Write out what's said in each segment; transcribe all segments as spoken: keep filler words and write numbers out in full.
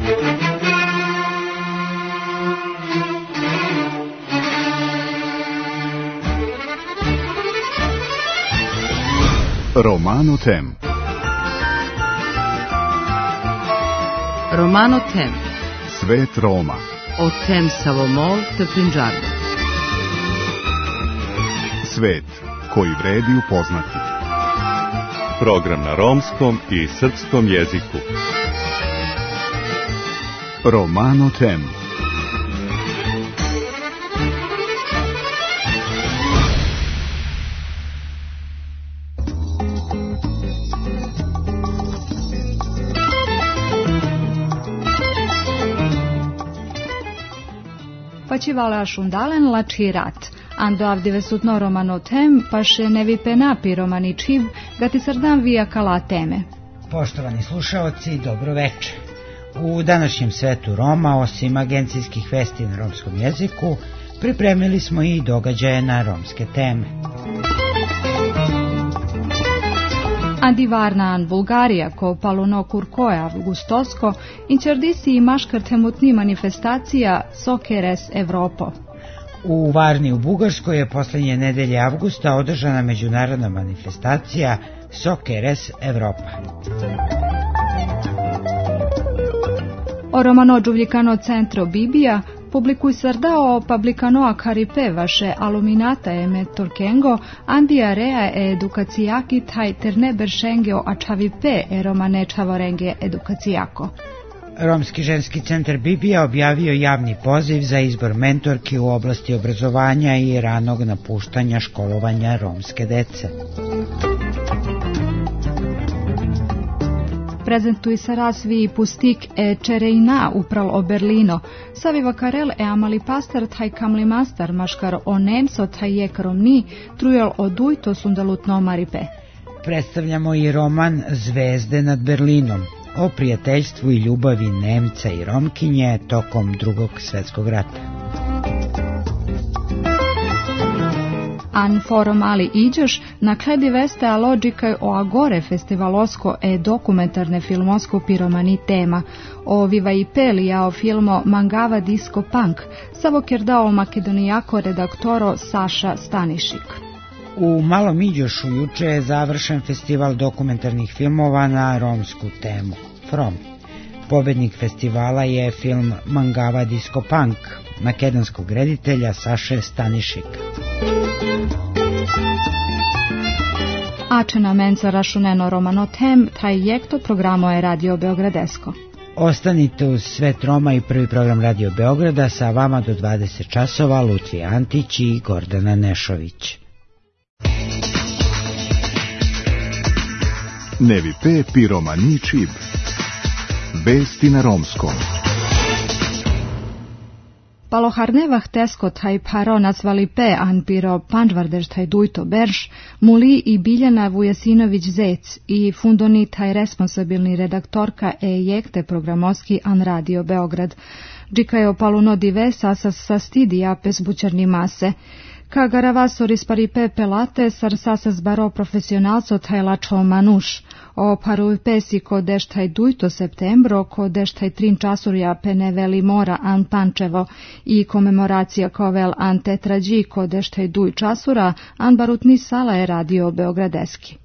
Romano Tem. Romano Tem. Svet Roma. O tem Savomol te Punjabi. Svet koji vredi upoznati. Program na romskom i srpskom jeziku. Romano Tem. Facivala šundalen lači rat. Ando avdivesutno Romano Tem, paše nevi penapi romani čiv, gati srdan vija kala teme. Poštovani slušaoci, dobro večer. U današnjem svetu Roma, osim agencijskih vesti na romskom jeziku, pripremili smo i događaje na romske teme. Andi Varnan Bulgarija, ko paluno kurkoja avgustosko, inčerdisi i maškar temutni manifestacija Sokeres Evropo. U Varni u Bugarskoj je posljednje nedelje avgusta održana međunarodna manifestacija Sokeres Evropa. O Romano Giulicano Centro Bibija publikuj sardao publicano caripe vaše aluminata e metorkengo andi area e edukacijaki taj terne beršengeo ačavipe e romane čavorenge edukacijako. Romski ženski centar Bibija objavio javni poziv za izbor mentorki u oblasti obrazovanja i ranog napuštanja školovanja romske dece. Prezentuj se razvi pustik e čerejna upral o Berlino, saviva karel e amali pastar taj kamli mastar maškar o nemso taj jek romni, trujel o dujto sundalutno maripe. Predstavljamo i roman Zvezde nad Berlinom, o prijateljstvu i ljubavi Nemca i Romkinje tokom drugog svjetskog rata. An forum ali iđeš, nakledi veste a logikaj o agore festivalosko e dokumentarne filmosko piromani tema, o viva i pelija o filmo Mangava Disco Punk, savo kjerdao makedonijako redaktoro Saša Stanišik. U Malom Iđošu juče je završen festival dokumentarnih filmova na romsku temu, From. Pobednik festivala je film Mangava Disco Punk, makedonskog reditelja Saše Stanišika. Ačena menca rašuneno Romano Tem, taj jekto programo je Radio Beogradesko. Ostanite uz Svet Roma i prvi program Radio Beograda, sa vama do dvadeset časova Lutvija Antić i Gordana Nešović. Nevi pe piromani čib. Vesti na romskom. Paloharnevah tesko taj paro nazvali pe anpiro panđvardeš taj dujto berš, Muli i Biljana Vujasinović Zec i fundoni taj responsabilni redaktorka e jekte programoski an Radio Beograd. Džikajo paluno dive sasas sastidija pes bučarni mase. Ka garavasoris paripe pelate sar sasas baro profesionalco taj lačo manuš. O paru pesi ko deštaj dujto septembro, ko deštaj trin časurja pene veli mora an pančevo i komemoracija kovel an tetrađi ko deštaj duj časura, an barutni sala je Radio Beogradeski.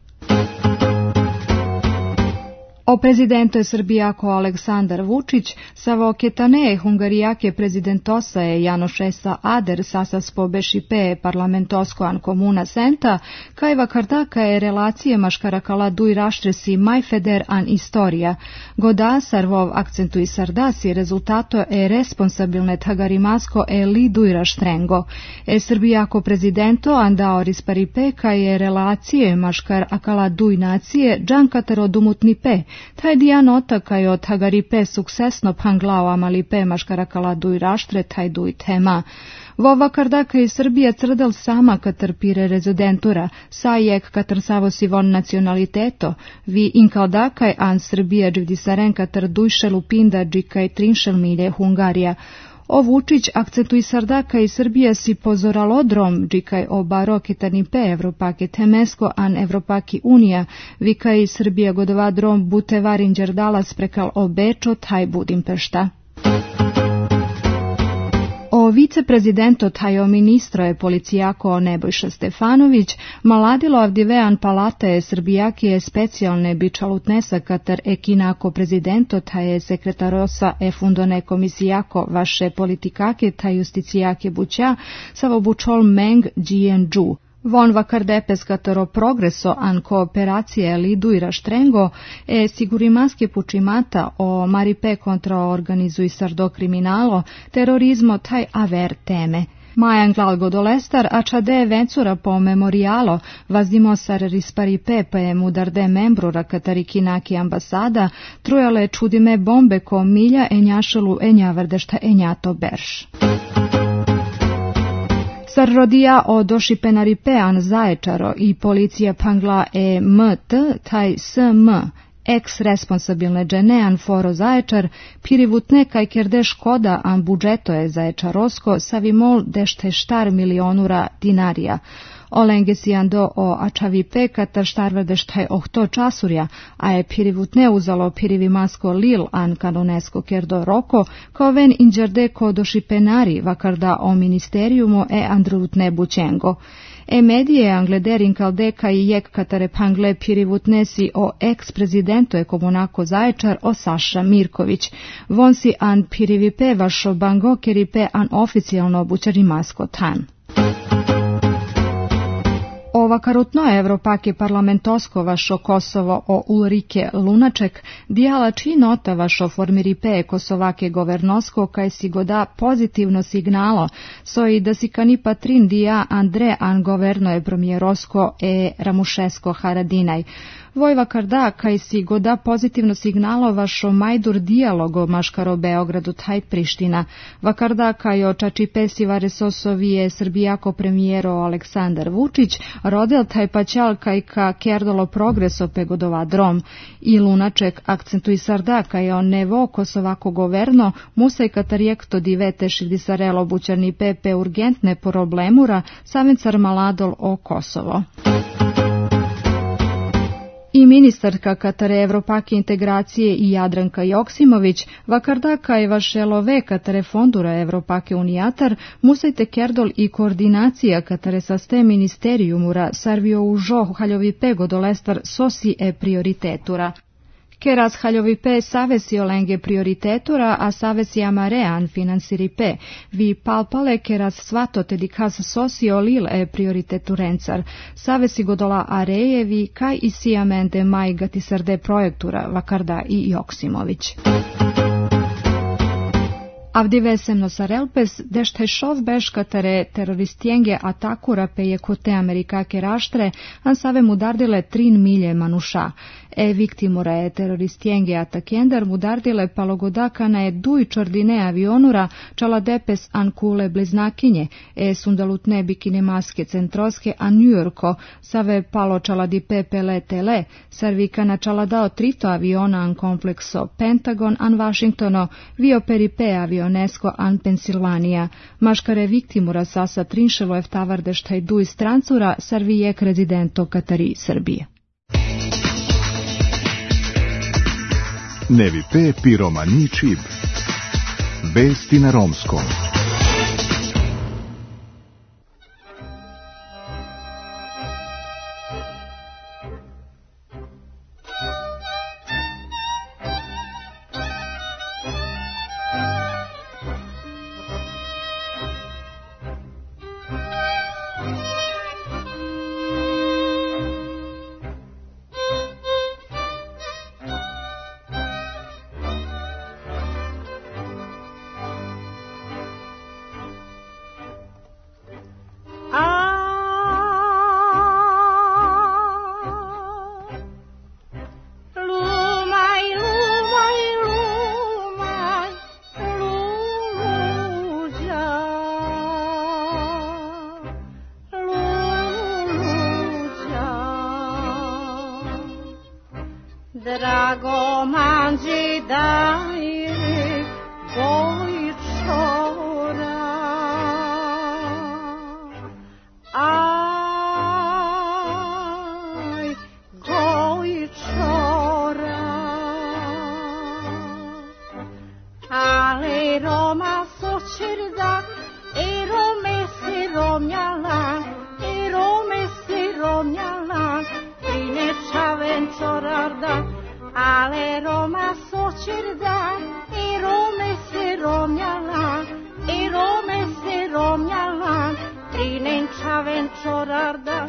O prezidento Srbijako Aleksandar Vučić, savo ketane hungarijake prezidentosa je Janošesa Ader sasas pobešipe parlamentosko an komuna senta, kajva kardaka je relacije maškarakala duj raštresi majfeder an istorija. Goda sarvov akcentu i sardasi rezultato e responsabilne tagarimasko e li duj raštrengo. E Srbijako prezidento andao risparipe kaj je relacije maškar akala duj nacije džankatero dumutnipe, taj dijanota kaj od Hagaripe suksesno panglao amalipe maškarakala duj raštre taj duj tema. Vova kardaka i Srbija crdel sama katar pire rezidentura, sajek katar savo sivon nacionaliteto, vi inkaldakaj an Srbija dživdisaren katar dujšel upinda džikaj trinšel milje Hungarija. O Vučić akcentuj Sardaka i Srbija si pozoralodrom, džikaj o baroketani pe Evropake temesko an Evropaki unija, vikaj Srbija godovadrom bute varinđer dalas prekal o Bečo taj Budimpešta. O viceprezidento tajo ministro je policijako Nebojša Stefanović, maladilo avdivean palata je Srbijaki je specijalne bičalutnesa katar ekinako prezidento taje sekretarosa e fundone komisijako vaše politikake taj justicijake buća savo bučol meng džijenđu. Von vakardepes katero progreso an kooperacije lidu i raštrengo e sigurimaske pučimata o maripe kontra organizuj sardo kriminalo, terorizmo taj aver teme. Majan glalgo dolestar, a čade vencura po memorialo, vazdimosar risparipe pa je mudarde membrura katarikinaki ambasada, trujale čudime bombe ko milja enjašalu enjavrdešta enjato berš. Sar rodija o došipenaripean Zaječaro i policija pangla e mt, taj sm, ex-responsabilne dženean foro Zaječar, pirivutne kaj kerde škoda an budžeto je Zaječarosko savimol dešte štar milionura dinarija. Olenge si ando o ačavipe katar štarvrdeštaj ohto časurja, a je pirivutne uzalo pirivimasko lil an kanonesko kerdo roko, kao ven inđerde ko došipenari vakarda o ministerijumu e andrutne bućengo. E medije anglederin kaldeka i jek katare pangle pirivutne si o ex-prezidento je komunako Zaječar o Saša Mirković. Von si an pirivipe vašo bango keripe an oficijalno obućarimasko tan. Ovakarutno Evropake parlamentosko vašo Kosovo o Ulrike Lunaček, dijala či nota vašo formiripe Kosovake governosko kaj si goda pozitivno signalo, so i da si kani patrin dija Andre an governo je promjerosko e Ramušesko Haradinaj. Vojva karda kaj si goda pozitivno signalo vašo majdur dijalogo maškaro Beogradu taj Priština. Vakarda kaj o čačipesi varesosovije Srbijako premijero Aleksandar Vučić, rodel taj paćal kaj ka kerdolo progreso pegodova drom. I Lunaček akcentuj sarda kaj o nevo Kosovako governo musaj katarijekto divete šildisarelo bućarni pepe urgentne problemura savencar maladol o Kosovo. I ministarka Katare Evropake integracije i Jadranka Joksimović, vakardaka je vašelove Katare fondura Evropake unijatar, musajte kerdol i koordinacija Katare saste ministerijumura sarvio u žoh haljovi pego dolestar sosi e prioritetura. Keras haljovipe savesi olenge prioritetura, a savesi amarean finansiripe. Vi palpale keras svato tedikas sosio lil e prioriteturencar. Savesi godola arejevi kaj i sijamente maj gatisarde projektura, vakarda i Joksimović. Avdivesemno sarelpes, dešte šov beš katare teroristijenge atakura pe je kote Amerikake raštre, an save mudardile trin milje manuša. E viktimura je teroristijenge atakendar mudardile palogodakana je duj čordine avionura, čala depes an kule bliznakinje, e sundalutne bikine maske centroske a Njujorko, save palo čala di pepe letele, sarvikana čala dao trito aviona an komplekso Pentagon an Washingtono, vio peripe avionesko an Pensilvanija. Maškare viktimura sasa trinšelo eftavardeštaj duj strancura, sarvijek rezidento Katari Srbije. Nevi pe piromani čib. Vesti na romskom. Drago manđi daje, gojčo Ale Roma socerda, e Rome se romnjala, e Rome se romnjala, trine čaven čorarda. Ale Roma socerda, e Rome se romnjala, e Rome se romnjala, trine čaven čorarda.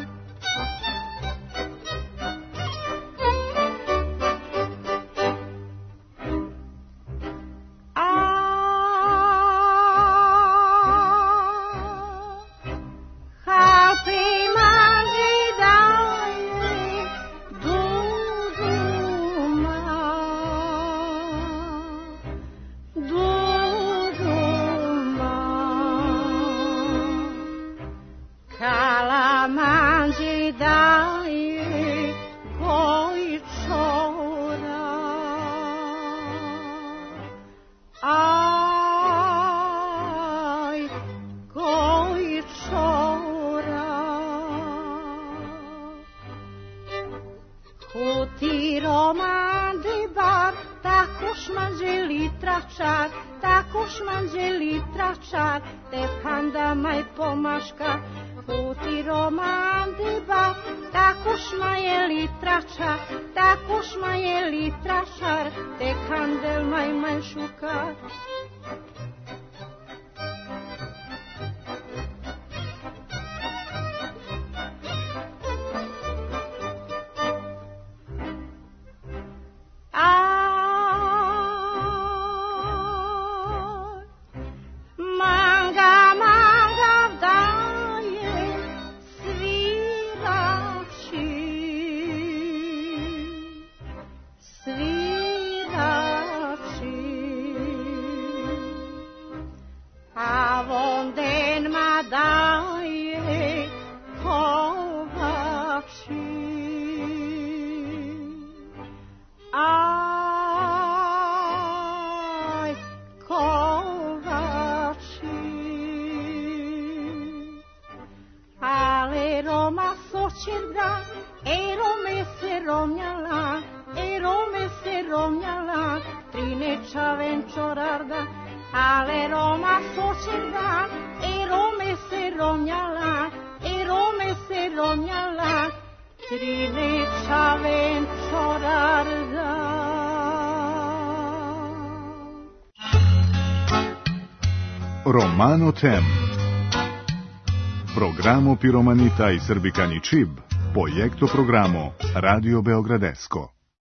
Romano Tem. Programo Piromanita i Srbikani Čib, projekto programo Radio Beogradesko.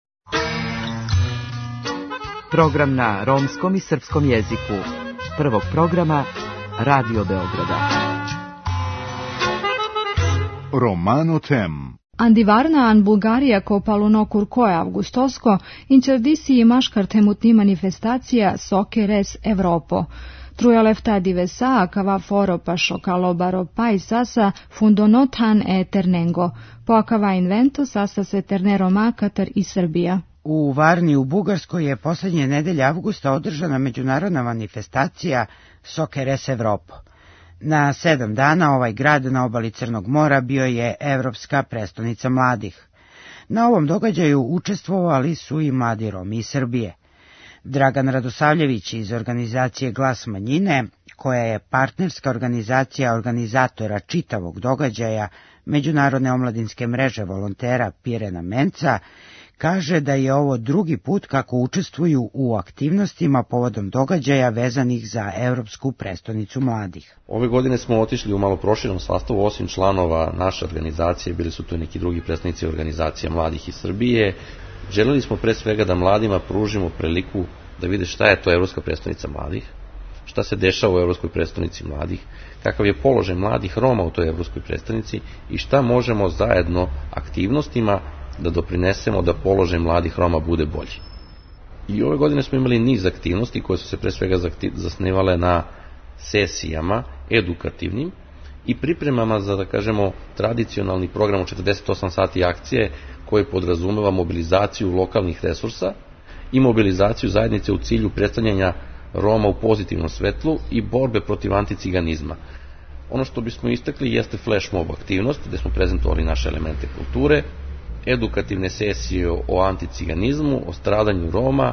Program na romskom i srpskom jeziku. Prvog programa Radio Beograda. Romano Tem. Andivarna an Bulgarija ko palunokur koje avgustosko, inčerdisi maškar temutni manifestacija Soke res Evropo. Trujalefta divesa cava foro pasho calobaro paisasa fundonotan e ternengo, poakava invento sasa se terne Roma, Katar i Srbija. U Varni u Bugarskoj je posljednje nedelje avgusta održana međunarodna manifestacija Soke res Evropo. Na sedam dana ovaj grad na obali Crnog mora bio je evropska prestonica mladih. Na ovom događaju učestvovali su i mladi Romi iz Srbije. Dragan Radosavljević iz organizacije Glas manjine, koja je partnerska organizacija organizatora čitavog događaja Međunarodne omladinske mreže volontera Pirena Menca, kaže da je ovo drugi put kako učestvuju u aktivnostima povodom događaja vezanih za Evropsku prestonicu mladih. Ove godine smo otišli u malo proširenom sastavu, osim članova naše organizacije, bili su tu i neki drugi predstavnici organizacija mladih iz Srbije. Želeli smo pre svega da mladima pružimo priliku da vide šta je to Evropska prestonica mladih, šta se dešava u Evropskoj prestonici mladih, kakav je položaj mladih Roma u toj Evropskoj prestonici i šta možemo zajedno aktivnostima da doprinesemo da položaj mladih Roma bude bolji. I ove godine smo imali niz aktivnosti koje su se pre svega zasnivale na sesijama edukativnim i pripremama za, da kažemo, tradicionalni program od četrdeset osam sati akcije koji podrazumeva mobilizaciju lokalnih resursa i mobilizaciju zajednice u cilju predstavljanja Roma u pozitivnom svetlu i borbe protiv anticiganizma. Ono što bismo istakli jeste flash mob aktivnost, gde smo prezentovali naše elemente kulture, edukativne sesije o anticiganizmu, o stradanju Roma,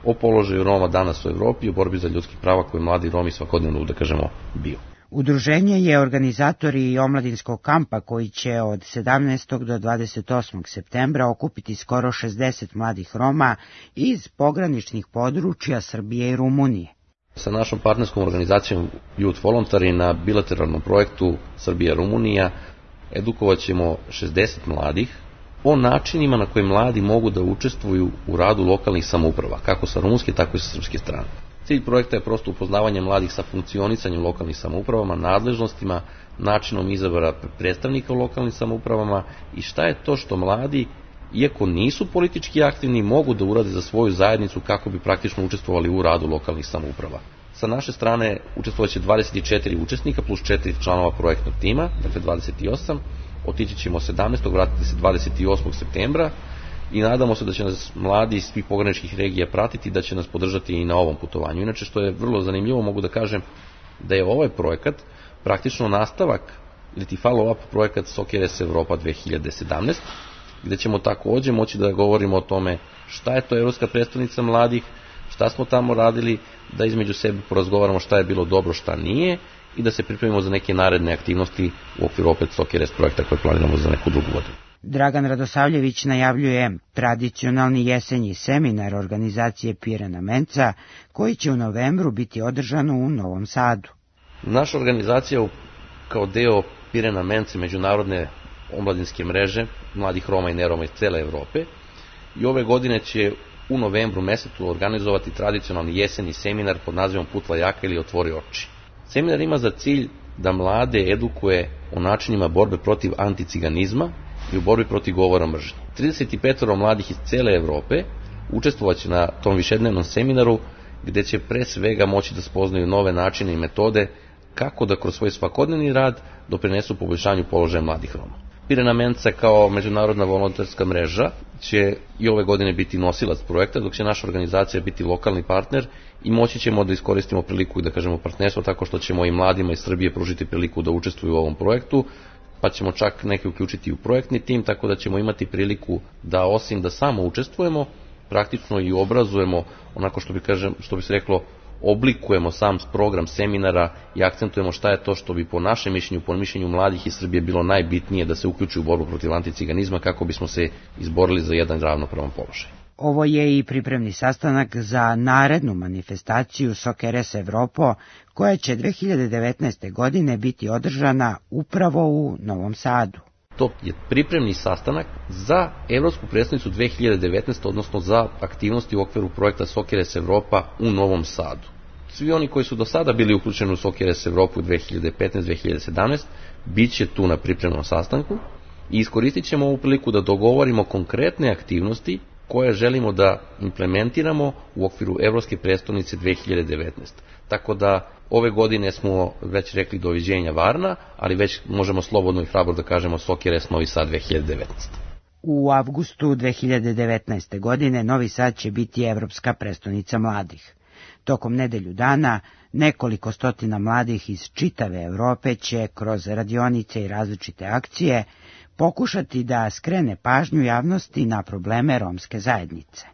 o položaju Roma danas u Evropi i o borbi za ljudskih prava koje mladi Romi svakodnevno, da kažemo, bio. Udruženje je organizator i omladinskog kampa koji će od sedamnaestog do dvadeset osmog septembra okupiti skoro šezdeset mladih Roma iz pograničnih područja Srbije i Rumunije. Sa našom partnerskom organizacijom Youth Voluntary na bilateralnom projektu Srbija-Rumunija edukovat ćemo šezdeset mladih o načinima na koji mladi mogu da učestvuju u radu lokalnih samouprava, kako sa rumunske, tako i sa srpske strane. Cilj projekta je prosto upoznavanje mladih sa funkcionisanjem lokalnih samoupravama, nadležnostima, načinom izabora predstavnika u lokalnim samoupravama i šta je to što mladi, iako nisu politički aktivni, mogu da urade za svoju zajednicu kako bi praktično učestvovali u radu lokalnih samouprava. Sa naše strane učestvovaće dvadeset četiri učesnika plus četiri članova projektnog tima, dakle dvadeset osam. Otići ćemo sedamnaestog vratiti se dvadeset osmog septembra i nadamo se da će nas mladi iz svih pograničnih regija pratiti, da će nas podržati i na ovom putovanju. Inače, što je vrlo zanimljivo, mogu da kažem da je ovaj projekat praktično nastavak ili ti follow-up projekat Sokeres Evropa dve hiljade sedamnaest, gde ćemo takođe moći da govorimo o tome šta je to Evropska prestonica mladih, šta smo tamo radili, da između sebe porazgovaramo šta je bilo dobro, šta nije i da se pripremimo za neke naredne aktivnosti u okviru opet Sokeres projekta koje planiramo za neku drugu godinu. Dragan Radosavljević najavljuje tradicionalni jesenji seminar organizacije Pirena Menca koji će u novembru biti održan u Novom Sadu. Naša organizacija kao deo Pirena Mence, međunarodne omladinske mreže mladih Roma i neroma iz cele Evrope, i ove godine će u novembru mesecu organizovati tradicionalni jesenji seminar pod nazivom Putla jaka ili Otvori oči. Seminar ima za cilj da mlade edukuje o načinima borbe protiv anticiganizma i u borbi protiv govora mržnje. trideset pet mladih iz cele Evrope učestvovaće na tom višednevnom seminaru gde će pre svega moći da spoznaju nove načine i metode kako da kroz svoj svakodnevni rad doprinesu poboljšanju položaja mladih Roma. Pirena Menca kao međunarodna volonterska mreža će i ove godine biti nosilac projekta, dok će naša organizacija biti lokalni partner i moći ćemo da iskoristimo priliku i da kažemo partnerstvo tako što ćemo i mladima iz Srbije pružiti priliku da učestvuju u ovom projektu, pa ćemo čak neke uključiti u projektni tim, tako da ćemo imati priliku da osim da samo učestvujemo, praktično i obrazujemo, onako što bi, kažem, što bi se reklo, oblikujemo sam program seminara i akcentujemo šta je to što bi po našem mišljenju, po mišljenju mladih iz Srbije bilo najbitnije da se uključi u borbu protiv anticiganizma kako bismo se izborili za jedan ravnopravan položaj. Ovo je i pripremni sastanak za narednu manifestaciju Sokeres Evropo, koja će dve hiljade devetnaeste. godine biti održana upravo u Novom Sadu. To je pripremni sastanak za Evropsku predstavnicu dve hiljade devetnaeste. odnosno za aktivnosti u okviru projekta Sokeres Evropa u Novom Sadu. Svi oni koji su do sada bili uključeni u Sokeres Evropu dve hiljade petnaeste. dve hiljade sedamnaeste. bit će tu na pripremnom sastanku i iskoristit ćemo ovu priliku da dogovorimo konkretne aktivnosti koje želimo da implementiramo u okviru Evropske prestonice dve hiljade devetnaeste. Tako da ove godine smo već rekli doviđenja Varna, ali već možemo slobodno i hrabro da kažemo Sokeres Novi Sad dve hiljade devetnaeste. U avgustu dve hiljade devetnaeste. godine Novi Sad će biti Evropska prestonica mladih. Tokom nedelju dana nekoliko stotina mladih iz čitave Evrope će kroz radionice i različite akcije pokušati da skrene pažnju javnosti na probleme romske zajednice.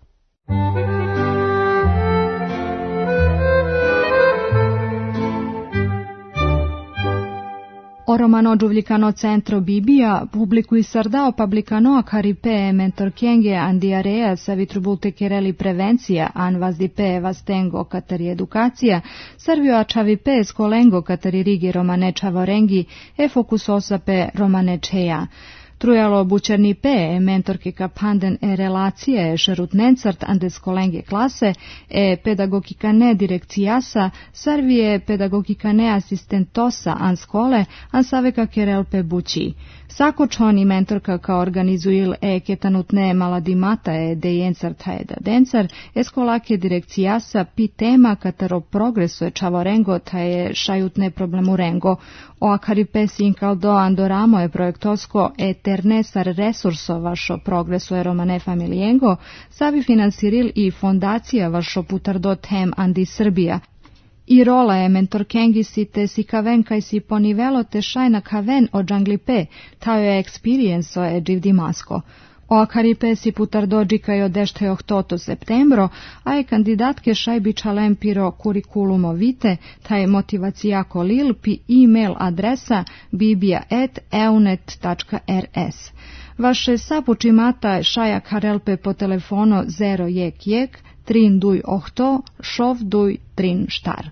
O romano giuvlicano centro Bibia, publicui sardao publicano a caripe mentorchenghe andiarea savitrubulte chereli prevenția an vas di pe vastengo cateri educația, servio a chavipe scolengo cateri rigi romane chavorengi e focusosa pe romane ceia. Trujalo bučerni pe e mentorke kapanden e relacije e šerutnencart ande skolenge klase e pedagogika ne direkcijasa sarvije pedagogika ne asistentosa an skole an saveka kerel pe bući. Sako čoni mentorka kao organizuil e ketanutne maladimata e dejencart e da dencar e skolake direkcijasa pi tema katero progreso e čavorengo ta je šajutne problemurengo o akaripesi incaldo andoramo e projektosko e ternesar resurso vašo progreso e romane familiengo savi finansiril i fondacija vašo putardo tem andi Srbija. I rola je mentorkengi si te si kaven kaj si po nivelo te šajna kaven o džanglipe, tajo je experienco e dživdi masko. Oakaripesi putardodžika odešte ohtoto septembro, a je kandidatke šajbiča lempiro kurikulumo vite, taj motivacijako lil pi e-mail adresa bibija et eunet tačka rs. Vaše sapučimata šajak harelpe po telefono zero jek jek, trin duj ohto, šov duj trin štar.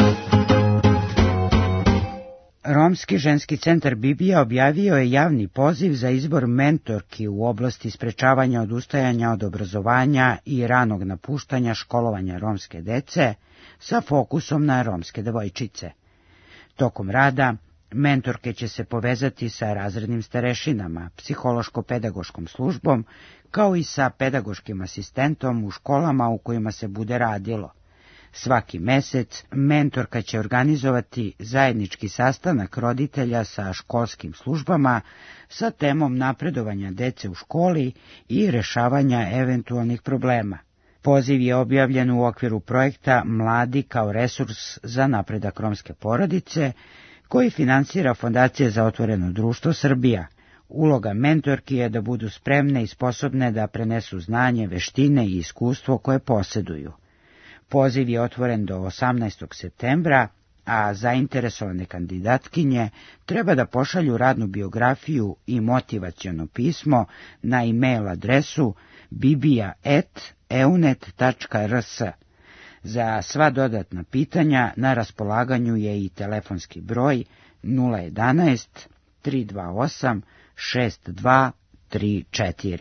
Romski ženski centar Bibija objavio je javni poziv za izbor mentorki u oblasti sprečavanja odustajanja od obrazovanja i ranog napuštanja školovanja romske dece sa fokusom na romske devojčice. Tokom rada, mentorke će se povezati sa razrednim starešinama, psihološko-pedagoškom službom, kao i sa pedagoškim asistentom u školama u kojima se bude radilo. Svaki mesec mentorka će organizovati zajednički sastanak roditelja sa školskim službama sa temom napredovanja dece u školi i rešavanja eventualnih problema. Poziv je objavljen u okviru projekta Mladi kao resurs za napredak romske porodice, koji finansira Fondacija za otvoreno društvo Srbija. Uloga mentorki je da budu spremne i sposobne da prenesu znanje, veštine i iskustvo koje posjeduju. Poziv je otvoren do osamnaestog septembra, a zainteresovane kandidatkinje treba da pošalju radnu biografiju i motivaciono pismo na e-mail adresu bibija et eunet tačka rs. Za sva dodatna pitanja na raspolaganju je i telefonski broj nula jedanaest tri dva osam šest dva tri četiri.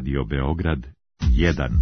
Radio Beograd jedan.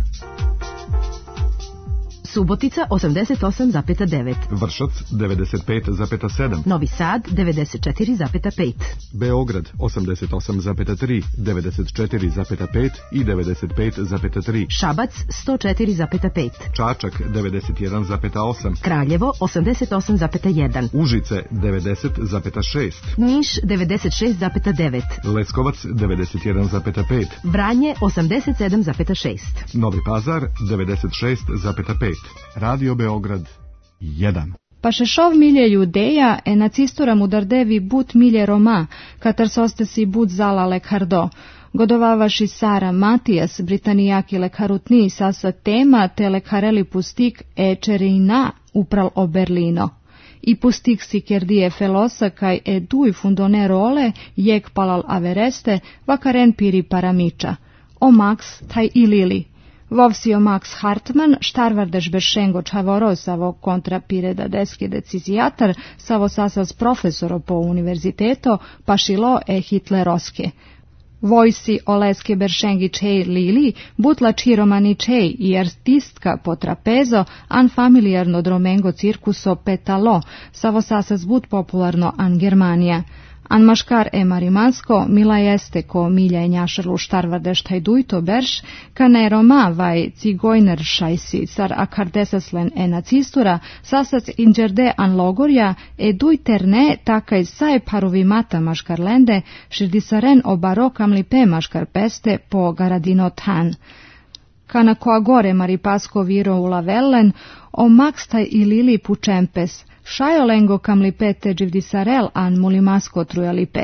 Subotica osamdeset osam zarez devet. Vršac devedeset pet zarez sedam. Novi Sad devedeset četiri zarez pet. Beograd osamdeset osam zarez tri, devedeset četiri zarez pet i devedeset pet zarez tri. Šabac sto četiri zarez pet. Čačak devedeset jedan zarez osam. Kraljevo osamdeset osam zarez jedan. Užice devedeset zarez šest. Niš devedeset šest zarez devet. Leskovac devedeset jedan zarez pet. Vranje osamdeset sedam zarez šest. Novi Pazar devedeset šest zarez pet. Radio Beograd jedan. Pašešov milje judeja e nacistura mudardevi but milje Roma, katar sostesi but zala lekhardo. Godovavaši Sara Matijas, britanijaki lekharutni sasa tema te lekhareli pustik e čerina upral o Berlino. I pustik si kerdije felosa kaj e duj fundone role jek palal avereste vakaren piri paramiča. O Max taj i Lili. Vovsio Max Hartmann, štarvardeš bešengo čavoro savo kontra pireda deski decizijatar, savo sasas profesoro po univerziteto, pašilo e hitleroske. Vojsi oleske beršengi čej Lili, butla čiromani čej i artistka po trapezo, an familiarno dromengo cirkuso petalo, savo sasas but popularno an Germanija. An maškar e marimansko, mila jeste ko milja e njašarlu štarvardeš taj dujto berš, ka ne Roma vaj cigojner šajsi car akardesaslen e nacistura, sasac inđerde an logorja e dujterne takaj saj paruvimata maškarlende, širdisaren o barokam lipe maškar peste po garadino tan. Kana koa gore maripasko viro u lavellen, o makstaj i Lili pučempes, šajolengo kam lipete dživdisarel an mulimasko trujalipe.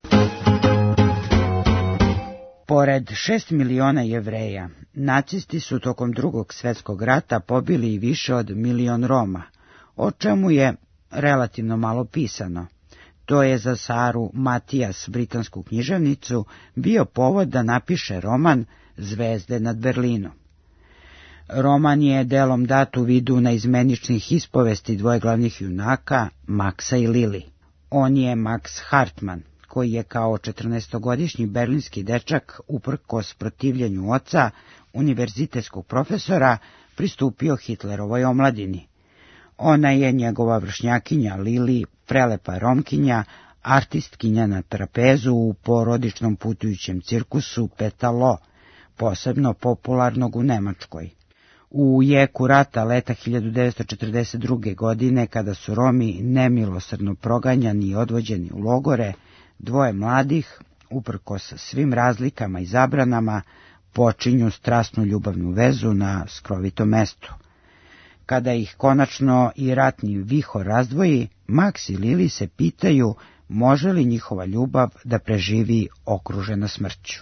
Pored šest miliona Jevreja, nacisti su tokom drugog svjetskog rata pobili i više od milion Roma, o čemu je relativno malo pisano. To je za Saru Matijas, britansku književnicu, bio povod da napiše roman Zvezde nad Berlinom. Roman je delom dat u vidu naizmeničnih ispovesti dvoje glavnih junaka, Maxa i Lili. On je Max Hartmann, koji je kao četrnaestogodišnji berlinski dečak, uprkos protivljenju oca, univerzitetskog profesora, pristupio Hitlerovoj omladini. Ona je njegova vršnjakinja Lili, prelepa Romkinja, artistkinja na trapezu u porodičnom putujućem cirkusu Petalo, posebno popularnog u Nemačkoj. U jeku rata leta hiljadu devetsto četrdeset druge. godine, kada su Romi nemilosrdno proganjani i odvođeni u logore, dvoje mladih, uprkos svim razlikama i zabranama, počinju strasnu ljubavnu vezu na skrovitom mestu. Kada ih konačno i ratni vihor razdvoji, Max i Lili se pitaju može li njihova ljubav da preživi okružena smrću.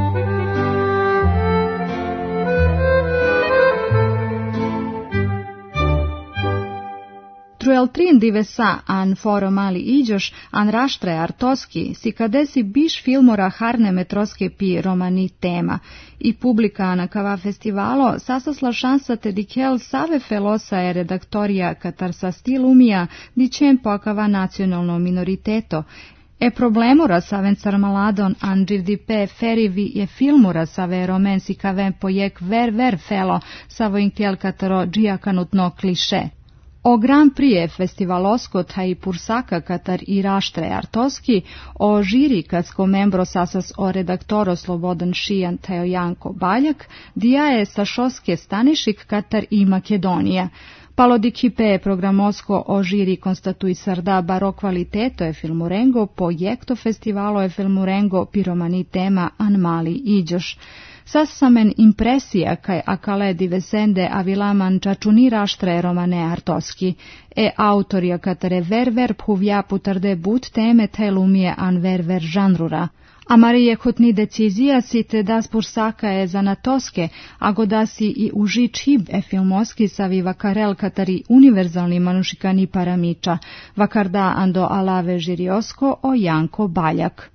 Trueltrin divesa an foro mali iđoš, an raštre artoski, si kadesi biš filmora harne metroske pi romani tema. I publika na kava festivalo sasasla šansa te dikel save felosa e redaktorija katar sa stil umija dičem pokava nacionalno minoriteto. E problemura saven carmaladon an dživdipe ferivi je filmura save romensi kaven pojek ver ver felo savo inktel kataro džiakanutno kliše. O Grand Prix festivalosko taj pursaka katar i raštre artoski, o žiri katsko membro sasas o redaktoro Slobodan Šijan teo Janko Baljak, dija je sašoske stanišik katar i Makedonija. Palodikipe programosko o žiri konstatuj sarda baro kvaliteto je filmurengo, projekto festivalo je filmurengo piromani tema an mali iđoš. Sasamen impresija kaj akale divesende avilaman čačuni raštre romane artoski, e autorija katare verver puvja putarde but teme telumije an verver žanrura. A Marije hotni decizija si te das pursaka je za natoske, a godasi i uži čib e filmoski savi vakarel katari univerzalni manušikani paramiča, vakarda ando alave žiriosko o Janko Baljak.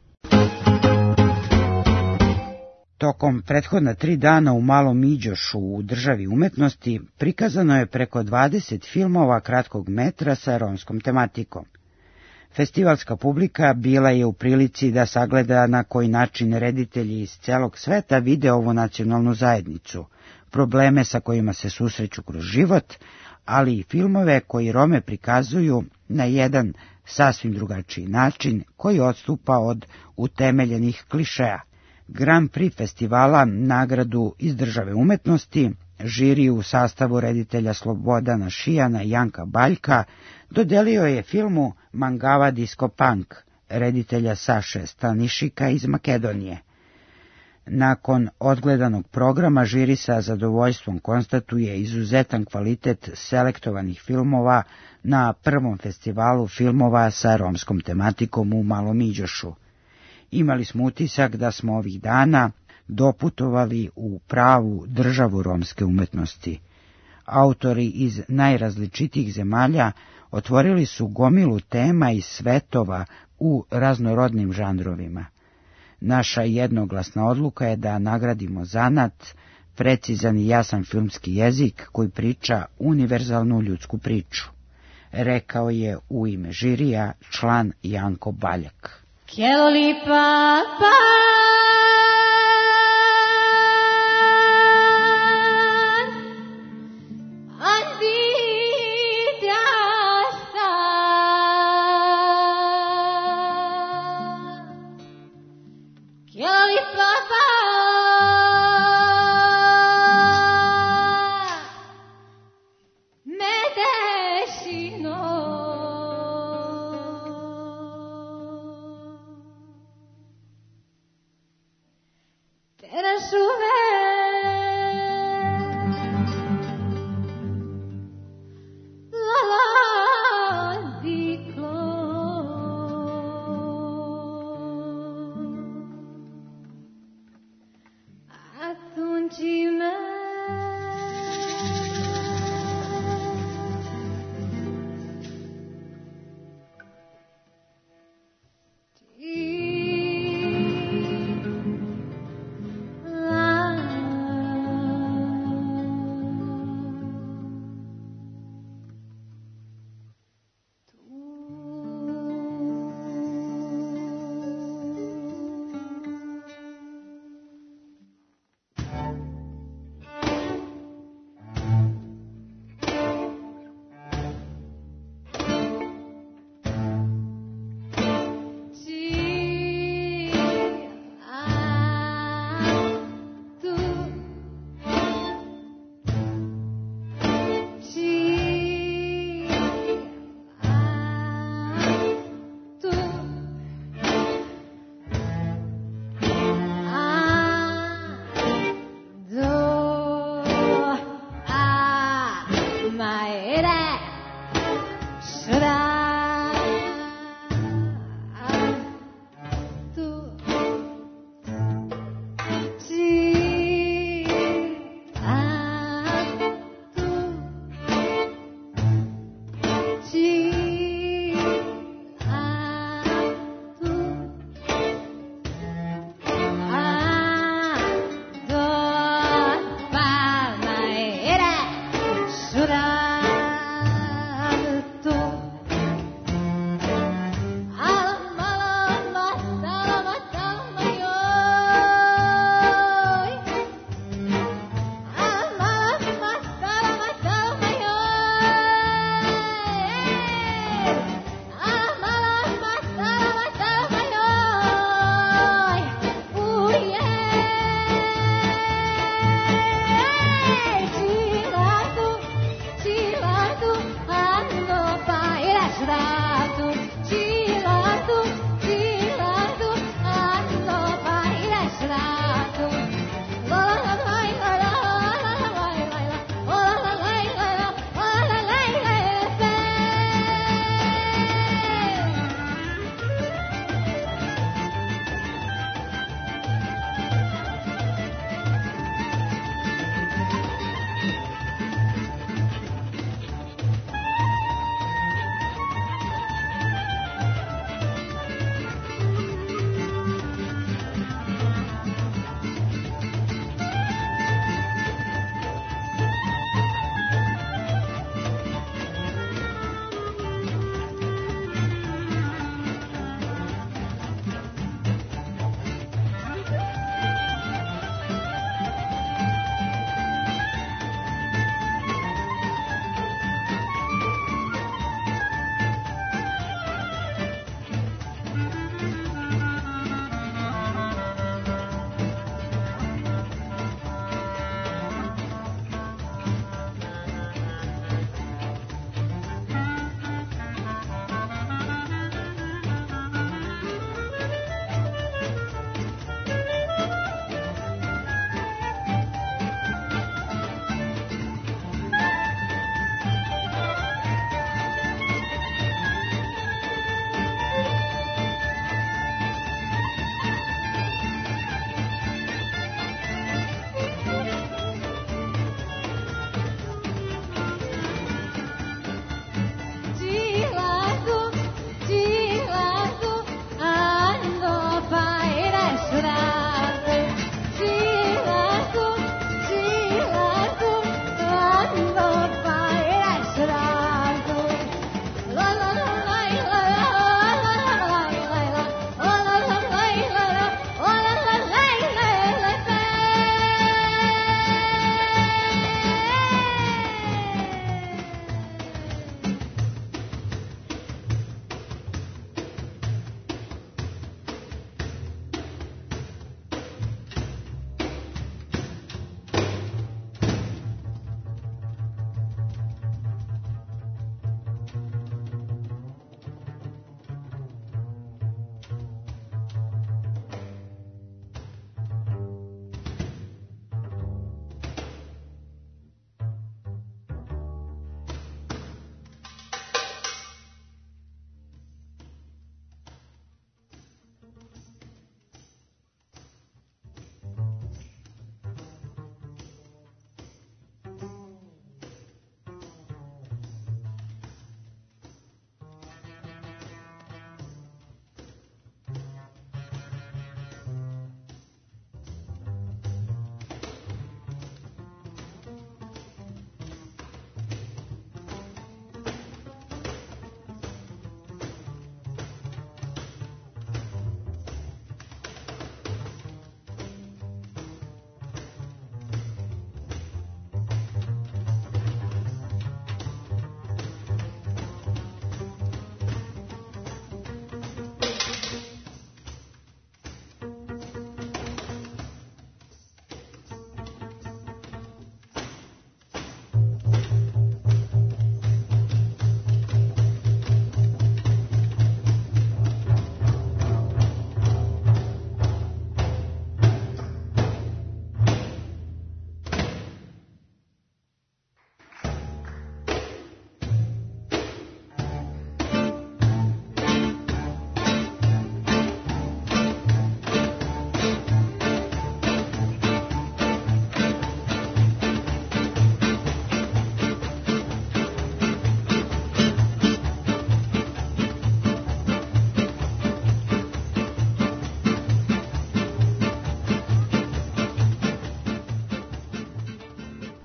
Tokom prethodna tri dana u Malom Iđošu u državi umetnosti prikazano je preko dvadeset filmova kratkog metra sa romskom tematikom. Festivalska publika bila je u prilici da sagleda na koji način reditelji iz celog sveta vide ovu nacionalnu zajednicu, probleme sa kojima se susreću kroz život, ali i filmove koji Rome prikazuju na jedan sasvim drugačiji način koji odstupa od utemeljenih klišeja. Grand Prix festivala, nagradu iz države umetnosti, žiri u sastavu reditelja Slobodana Šijana i Janka Baljka dodelio je filmu Mangava Disco Punk, reditelja Saše Stanišika iz Makedonije. Nakon odgledanog programa žiri sa zadovoljstvom konstatuje izuzetan kvalitet selektovanih filmova na prvom festivalu filmova sa romskom tematikom u Malom Iđošu. Imali smo utisak da smo ovih dana doputovali u pravu državu romske umetnosti. Autori iz najrazličitijih zemalja otvorili su gomilu tema i svetova u raznorodnim žanrovima. Naša jednoglasna odluka je da nagradimo zanat, precizan i jasan filmski jezik koji priča univerzalnu ljudsku priču, rekao je u ime žirija član Janko Baljak. Quiero li papá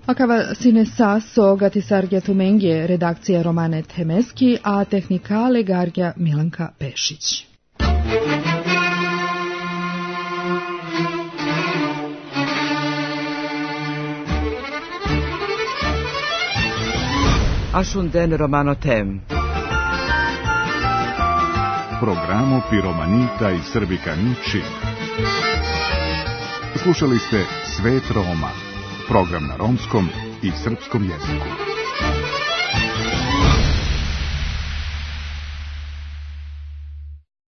Akava sine saso gatisargja tumengje redakcija Romane Temeski, a tehnikale gargja Milanka Pešić. Ashunden Romano Tem. Programo Piromanita i Srbikani čib. Slušali ste Svet Roma, program na romskom i srpskom jeziku.